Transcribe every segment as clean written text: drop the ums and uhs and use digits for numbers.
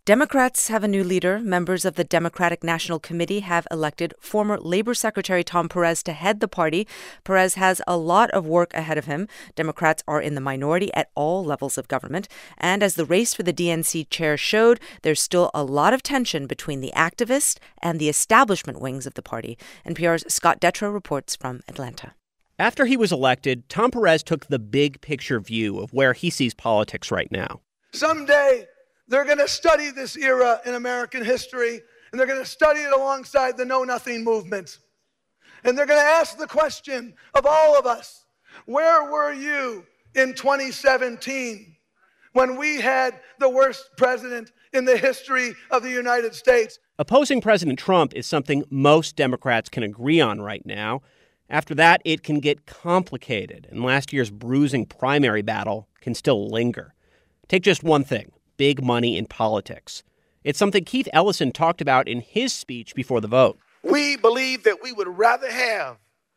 Democrats have a new leader. Members of the Democratic National Committee have elected former Labor Secretary Tom Perez to head the party. Perez has a lot of work ahead of him. Democrats are in the minority at all levels of government. And as the race for the DNC chair showed, there's still a lot of tension between the activist and the establishment wings of the party. NPR's Scott Detrow reports from Atlanta. After he was elected, Tom Perez took the big picture view of where he sees politics right now. Someday, they're going to study this era in American history, and they're going to study it alongside the Know Nothing movement. And they're going to ask the question of all of us, where were you in 2017 when we had the worst president in the history of the United States? Opposing President Trump is something most Democrats can agree on right now. After that, it can get complicated, and last year's bruising primary battle can still linger. Take just one thing. Big money in politics. It's something Keith Ellison talked about in his speech before the vote. We believe that we would rather have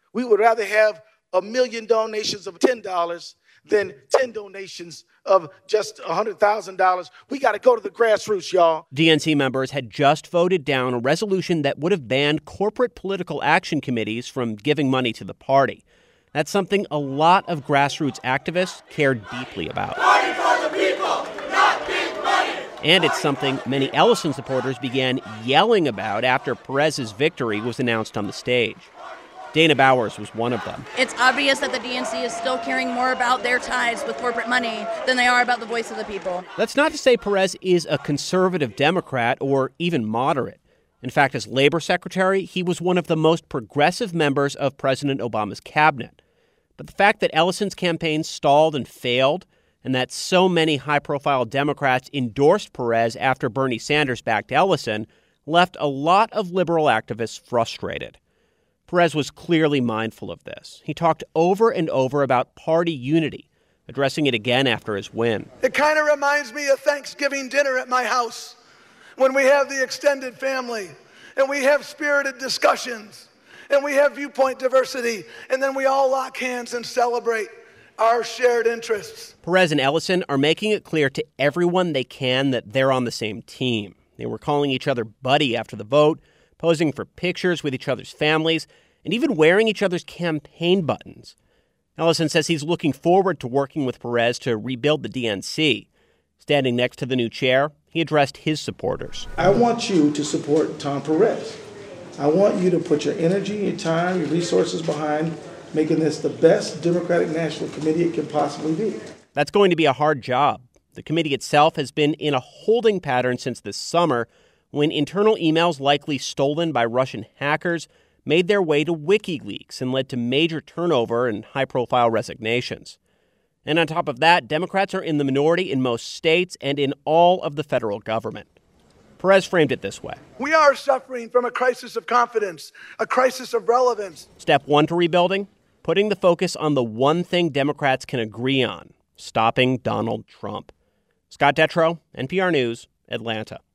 $1 million donations of $10 than 10 donations of just $100,000. We got to go to the grassroots, y'all. DNC members had just voted down a resolution that would have banned corporate political action committees from giving money to the party. That's something a lot of grassroots activists care deeply about. Party for the people, not big money. And it's something many Ellison supporters began yelling about after Perez's victory was announced on the stage. Dana Bowers was one of them. It's obvious that the DNC is still caring more about their ties with corporate money than they are about the voice of the people. That's not to say Perez is a conservative Democrat or even moderate. In fact, as labor secretary, he was one of the most progressive members of President Obama's cabinet. But the fact that Ellison's campaign stalled and failed, and that so many high-profile Democrats endorsed Perez after Bernie Sanders backed Ellison, left a lot of liberal activists frustrated. Perez was clearly mindful of this. He talked over and over about party unity, addressing it again after his win. It kind of reminds me of Thanksgiving dinner at my house, when we have the extended family, and we have spirited discussions, and we have viewpoint diversity, and then we all lock hands and celebrate our shared interests. Perez and Ellison are making it clear to everyone they can that they're on the same team. They were calling each other buddy after the vote, posing for pictures with each other's families, and even wearing each other's campaign buttons. Ellison says he's looking forward to working with Perez to rebuild the DNC. Standing next to the new chair, he addressed his supporters. I want you to support Tom Perez. I want you to put your energy, your time, your resources behind making this the best Democratic National Committee it can possibly be. That's going to be a hard job. The committee itself has been in a holding pattern since this summer, when internal emails likely stolen by Russian hackers made their way to WikiLeaks and led to major turnover and high-profile resignations. And on top of that, Democrats are in the minority in most states and in all of the federal government. Perez framed it this way. We are suffering from a crisis of confidence, a crisis of relevance. Step one to rebuilding, putting the focus on the one thing Democrats can agree on, stopping Donald Trump. Scott Detrow, NPR News, Atlanta.